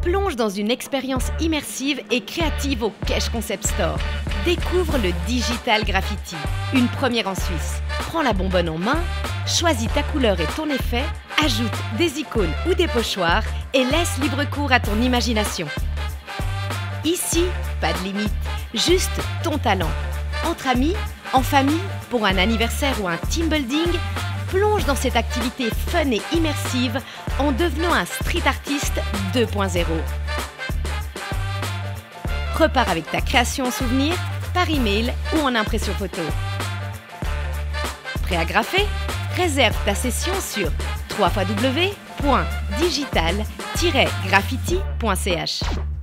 Plonge dans une expérience immersive et créative au Kesh Concept Store. Découvre le Digital Graffiti, une première en Suisse. Prends la bonbonne en main, choisis ta couleur et ton effet, ajoute des icônes ou des pochoirs et laisse libre cours à ton imagination. Ici, pas de limite, juste ton talent. Entre amis, en famille, pour un anniversaire ou un team building, plonge dans cette activité fun et immersive en devenant un street artiste 2.0. Repars avec ta création en souvenir, par email ou en impression photo. Prêt à graffer? Réserve ta session sur www.digital-graffiti.ch.